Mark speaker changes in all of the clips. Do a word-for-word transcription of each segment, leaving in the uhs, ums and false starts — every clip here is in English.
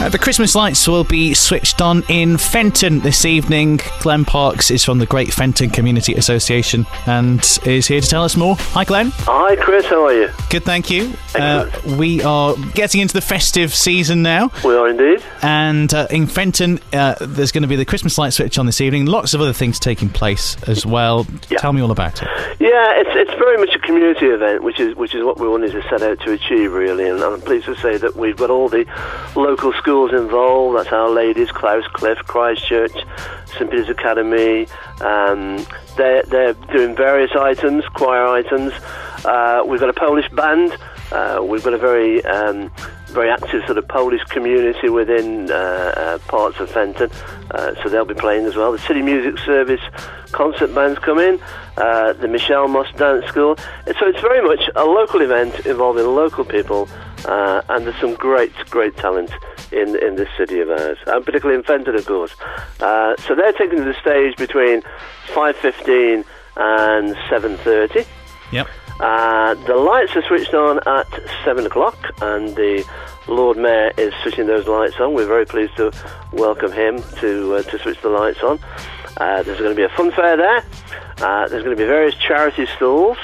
Speaker 1: Uh, the Christmas lights will be switched on in Fenton this evening. Glenn Parks is from the Great Fenton Community Association and is here to tell us more. Hi, Glenn.
Speaker 2: Hi, Chris. How are you?
Speaker 1: Good, thank you. Uh, we are getting into the festive season now.
Speaker 2: We are indeed.
Speaker 1: And uh, in Fenton, uh, there's going to be the Christmas light switch on this evening. Lots of other things taking place as well.
Speaker 2: Yeah.
Speaker 1: Tell me all about it.
Speaker 2: Yeah, it's it's very much a community event, which is which is what we wanted to set out to achieve, really. And I'm pleased to say that we've got all the local schools involved. That's Our Ladies, Clowes Cliff, Christchurch, St Peter's Academy. Um, they're, they're doing various items, choir items. Uh, we've got a Polish band. Uh, we've got a very um, very active sort of Polish community within uh, uh, parts of Fenton, uh, so they'll be playing as well. The City Music Service concert bands come in, uh, the Michelle Moss Dance School. So it's very much a local event involving local people, uh, and there's some great, great talent in in this city of ours, and particularly in Fenton, of course. Uh, so they're taking to the stage between five fifteen and seven thirty.
Speaker 1: Yep.
Speaker 2: Uh, the lights are switched on at seven o'clock, and the Lord Mayor is switching those lights on. We're very pleased to welcome him to uh, to switch the lights on. Uh, there's going to be a fun fair there. Uh, there's going to be various charity stalls,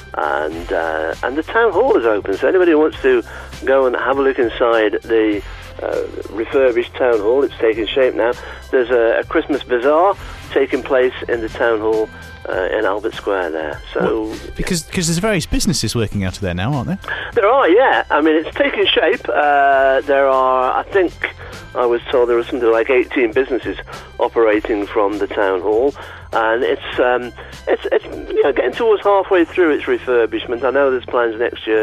Speaker 2: and uh, and the town hall is open. So anybody who wants to go and have a look inside the uh, refurbished town hall, it's taking shape now. There's a, a Christmas bazaar taking place in the town hall. Uh, in Albert Square there. So
Speaker 1: well, because because there's various businesses working out of there now, aren't there?
Speaker 2: There are, yeah. I mean, it's taking shape. Uh, there are, I think, I was told there were something like eighteen businesses operating from the town hall, and it's um, it's it's you know, getting towards halfway through its refurbishment. I know there's plans next year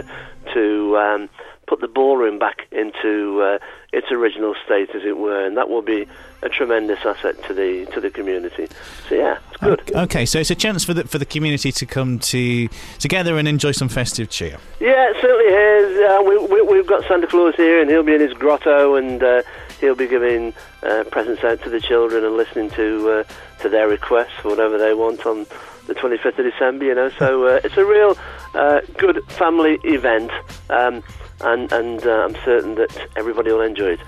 Speaker 2: to um, put the ballroom back into uh, its original state, as it were, and that will be a tremendous asset to the to the community. So yeah, it's good.
Speaker 1: Okay, so it's a chance for the for the community to come to together and enjoy some festive cheer.
Speaker 2: Yeah, it certainly is. Uh, we, we, we've got Santa Claus here, and he'll be in his grotto, and uh, he'll be giving uh, presents out to the children and listening to uh, to their requests for whatever they want on the twenty-fifth of December. You know, so uh, it's a real uh, good family event, um, and and uh, I'm certain that everybody will enjoy it.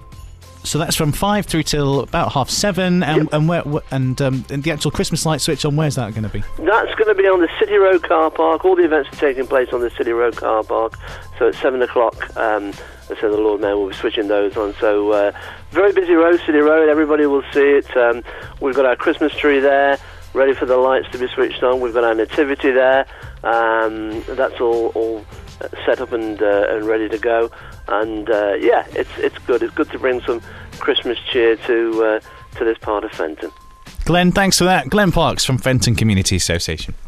Speaker 1: So that's from five through till about half seven, and
Speaker 2: yep.
Speaker 1: and where and, um, and the actual Christmas light switch on. Where's that going to be?
Speaker 2: That's going to be on the City Road car park. All the events are taking place on the City Road car park. So at seven o'clock, um, so the Lord Mayor will be switching those on. So uh, very busy road, City Road. Everybody will see it. Um, we've got our Christmas tree there, ready for the lights to be switched on. We've got our nativity there. Um, that's all all set up and uh, and ready to go. And uh, yeah, it's it's good. It's good to bring some Christmas cheer to uh, to this part of Fenton.
Speaker 1: Glenn, thanks for that. Glenn Parks from Fenton Community Association.